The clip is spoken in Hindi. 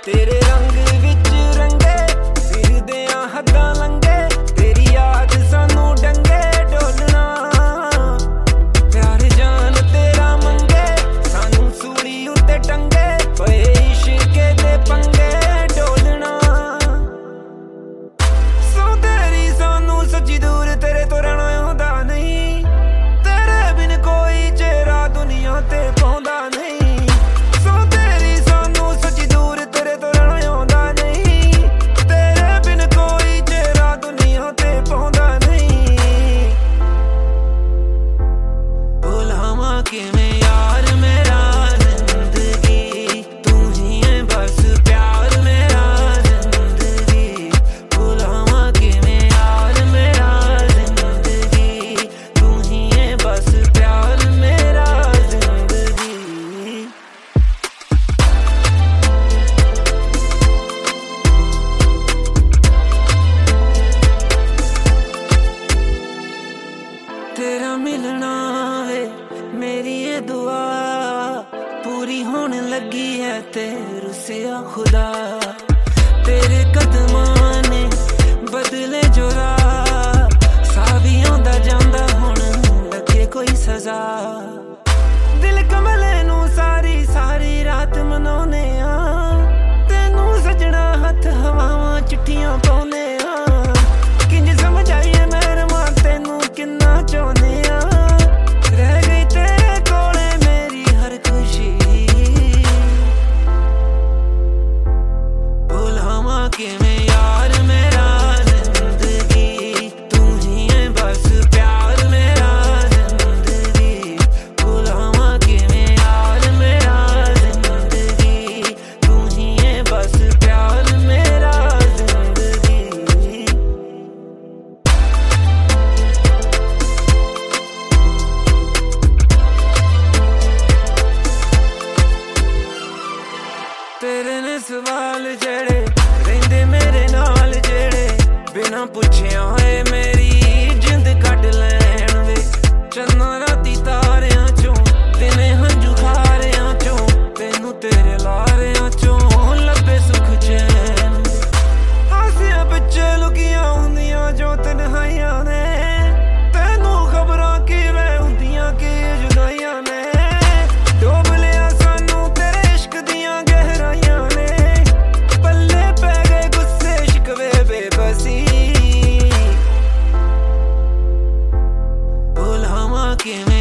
तेरे रंग विच रंगे फिरदियां हद्दां लंघे तेरी याद सानू डंगे डोलना प्यार जान तेरा मंगे सानू सूली उत्ते टंगे पए इश्के दे पंगे डोलना सो तेरी सानू सच्ची दूर तेरे तो रहना आंदा नहीं तेरे बिन कोई चेहरा दुनिया ते पाउंदा नहीं सो तेरी सानू सच्ची दूर तेरे तो रहना आंदा नहीं तेरे बिन कोई चेहरा दुनिया ते पाउंदा नहीं बुलावां किवें यार मेरा जिंदगी तू ही है बस प्यार मेरा जिंदगी बुलावां किवें यार मेरा जिंदगी तू ही है बस प्यार मेरा जिंदगी तेरा मिलना वे मेरी ये दुआ पूरी होने लगी है ते रुसिया खुदा तेरे कदमां ने बदले जो राह सा भी आंदा जांदा हुण लगे कोई सजा दिल कमले नू सारी सारी रात मनाउने आ तेनू सजना हथ हवावां चिट्ठियां पाउने आ किंज समझ आईए मेहरमा तेनू किन्ना चाहुंदे आ रह गई तेरे कोले मेरी हर खुशी बुलावां किवें यार मेरा जिंदगी तू ही है बस प्यार मेरा जिंदगी बुलावां किवें यार मेरा जिंदगी तू ही है बस प्यार मेरा जिंदगी तेरे ने सवाल जेड़े रहिंदे मेरे नाल जेड़े बिना पुछिया होए मेरी जिंद कट लैण वे चन्ना राती तारियां चों दिने हंजू खारियां चों तेनू तेरे लारियां चों लब्बे सुख चैन हासियां पिछे लुकियां हुंदियां जो तन्हाइयां ने तेनू खबरां किवें हुंदियां कि जुदाइयां ने डोब लिया सानू तेरे इश्क दियां गहराइयां ने पल्ले पै गए गुस्से शिकवे बेबसी बुलावां किवें